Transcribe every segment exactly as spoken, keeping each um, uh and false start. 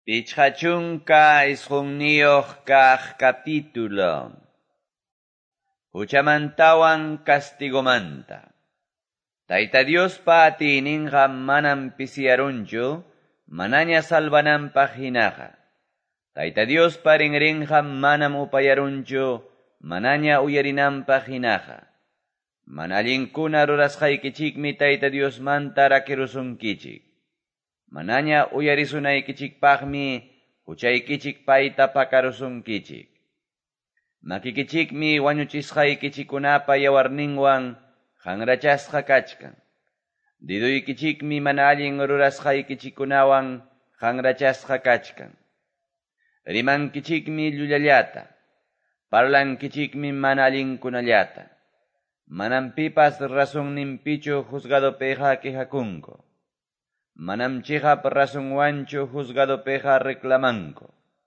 Pichhachunka isqunniyoq kaq capítulo. Huchamantawan castigomanta. Tayta Diospa atininqa manam pisiyarunchu, manaña salvananpaq hinaqa. Tayta Diospa rinrinqa manam upayarunchu, manaña uyarinanpaq hinaqa. Mana allinkuna rurasqaykichikmi Tayta Diosmanta rakirusunkichik. Manaña uyarisunaykichikpaqmi huchaykichik payta pakarusunkichik. Makikichikmi wañuchisqaykichikunapa yawarninwan hanrachasqa kachkan. Diduykichikmi mana allin rurasqaykichikunawan hanrachasqa kachkan. Rimankichikmi llulallata, parlankichikmi mana allinkunallata. Manam pipas razonninpichu juzgadopeqa quejakunku. Manam chihap razonwanchu juzgadopeqa reclamanku.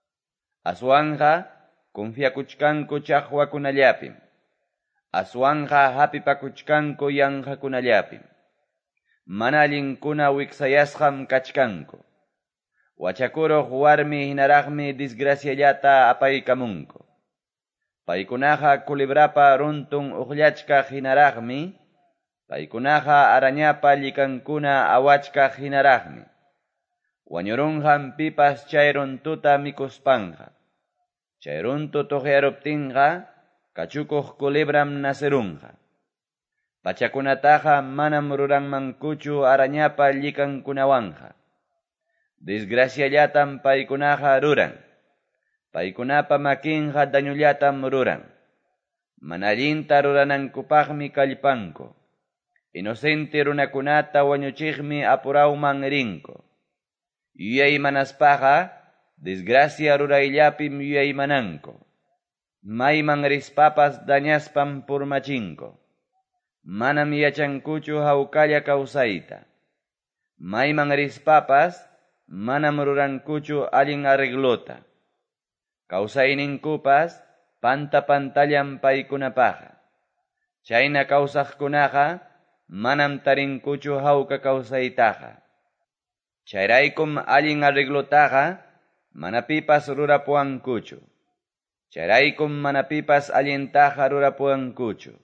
Aswanja confiakuchkanku chaqwakunallapim. Aswanja hapipakuchkanku yanqakunallapim. Mana allinkuna wiksayasqam kachkanku. Wachakuruq warmi hinaraqmi disgraciallata apaykamunku. Paykunaqa kulibrapa runtun uqllachkaq hinaraqmi, paykunaqa arañapa llikankuna awachkaq hinaraqmi. Wañurunqan pipas chay runtuta mikuspanja. Chay runtu tuqyaruptinqa kachukuq kulibram nasirunqa. Pachakunataqa manam ruranmankuchu arañapa llikankunawanja. Desgraciallatam paykunaqa ruran. Paykunapa makinqa dañullatam ruran. Mana allinta ruranankupaqmi kallpanku. Inocente runakunata wañuchiqmi apurauman rinku. Yuyaymanaspaqa desgracia rurayllapim yuyaymananku. Mayman rispapas dañaspam purmachinku. Manam yachankuchu hawkalla kawsayta. Mayman rispapas manam rurankuchu allin arreglota. Kawsayninkupas panta pantallam paykunapaqa. Chayna kawsaqkunaqa manam tarinkuchu hawka kawsaytaqa. Chayraykum allin arreglotaqa manapipas rurapuankuchu. Chayraykum manapipas allintaqa rurapuankuchu.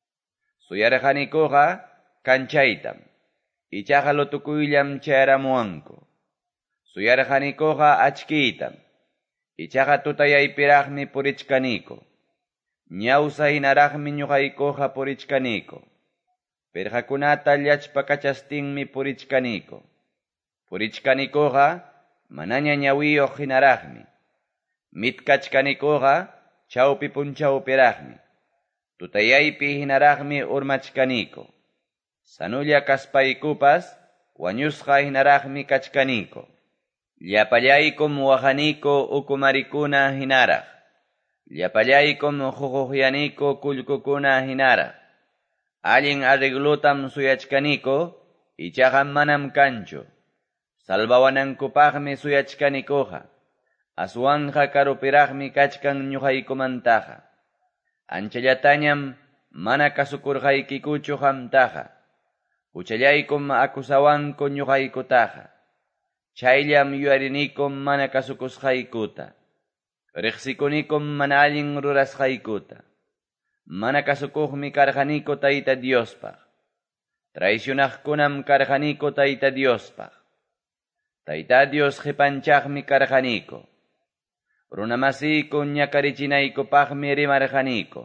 Suyarqanikuqa kanchaytam. Ichaqa lutukuyllam chayramuanku. Suyarqanikuqa achkiytam. Ichaqa tutayaypiraqmi purichkaniku. Ñawsa hinaraqmi ñuqaykuqa purichkaniku. Pirqakunata llachpa kachastinmi purichkaniku. Purichkanikuqa manaña ñawiyuq hinaraqmi. Mitkachkanikuqa chawpi punchawpiraqmi. Tutayaypi hinaraqmi urmachkaniku. Sanulla kaspaykupas wañusqa hinaraqmi kachkaniku. Llapallaykum waqaniku ukumarikuna hinaraq. Llapallaykum huquqyaniku kullkukuna hinaraq. Allin arreglutam suyachkaniku, ichaqa manam kanchu. Salvawanankupaqmi suyachkanikuqa. Aswanja karupiraqmi kachkan ñuqaykumantaqa. Anchallatañam mana kasukurqaykikuchu qamtaqa. Huchallaykum akusawanku ñuqaykutaqa. Chayllam yuyarinikum mana kasukusqaykuta. Riqsikunikum mana allin rurasqaykuta. Mana kasukuqmi karqaniku Tayta Diospaq. Traicionaqkunam karqaniku Tayta Diospaq. Tayta Dios qipanchaqmi karqaniku. Runamasiyku ñakarichinaypaqmi rimarqaniku.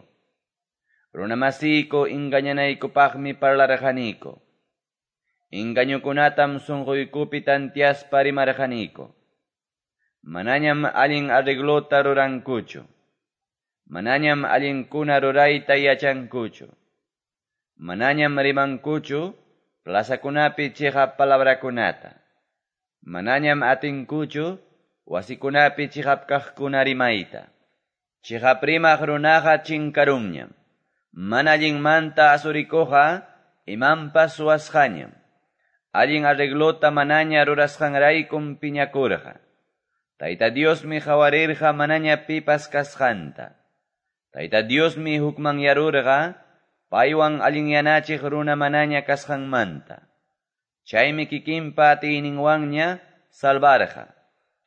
Runamasiyku engañanaykupaqmi parlarqaniku. Engañukunatam sunquykupi tantiaspa rimarqaniku. Manañam allin arreglota rurankuchu. Manañam allinkuna rurayta yachankuchu. Manañam rimankuchu plazakunapi chiqap palabrakunata. Manañam atinkuchu wasikunapi chiqap kaqkuna rimayta. Chiqap rimaq runaqa chinkarunñam. Mana allinmanta asurikuqa imanpas suwasqañam. Allin arreglota manaña rurasqanraykum piñakurqa. Tayta Diosmi hawarirqa manaña pipas kasqanta. Tayta Diosmi hukman yarurqa paywan allinyanachiq runa manaña kasqanmanta. Chaymi kikinpa atiyninwanña salvarqa.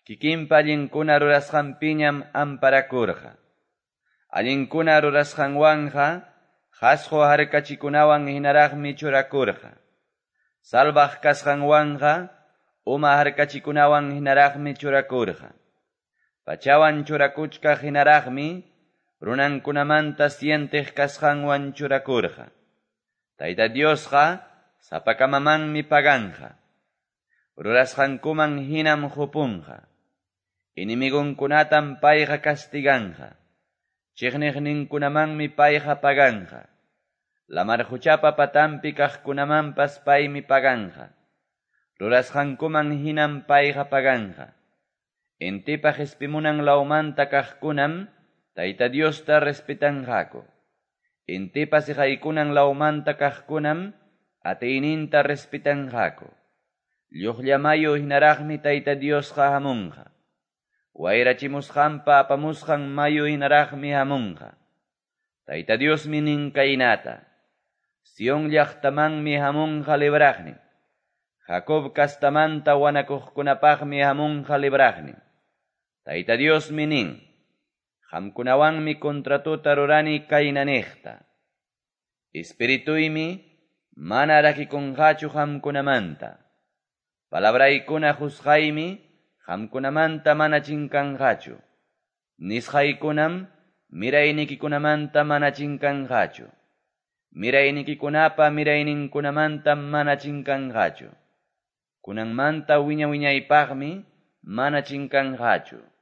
kikinpa allinkuna rurasqanpiñam amparakurqa. Allinkuna rurasqanwanqa hasqu harkachikunawan hinaraqmi churakurqa. Salvaj kasqanwanqa uma harkachikunawan hinaraqmi churakurqa. Pachawan churakuchka hinaraqmi runankunamanta sientiq kasqanwan churakurqa. Tayta Diosqa sapakamamanmi paganqa. Rurasqankuman hinam hupunqa. Inimigunkunatam payqa castiganqa. Chiqniqninkunamanmi payqa paganqa. Lamar huchapa patampi kaqkunamanpas paymi paganqa. Rurasqankuman hinam payqa paganqa. Intipaq ispimunan laumanta kaqkunam Tayta Diosta respetanqaku. Intipas iqaykunan laumanta kaqkunam atiyninta respetanqaku. Lluqllamayu hinaraqmi Tayta Diosqa hamunqa. Wayrachimusqanpa apamusqan mayu hinaraqmi hamunqa. Tayta Diosmi nin kaynata. Sion llaqtamanmi hamunqa libraqnin. Jacob kastamanta wanakuqkunapaqmi hamunqa libraqnin. Tayta Diosmi nin. Qamkunawanmi kontratuta rurani kaynaniqta. Espirituymi mana rakikunqachu qamkunamanta. Palabraykuna husqaymi qamkunamanta mana chinkanqachu. Nisqaykunam miraynikikunamanta mana chinkanqachu. Miraynikikunapa mirayninkunamanta mana chinkanqachu. Kunanmanta wiña wiñaypaqmi mana chinkanqachu.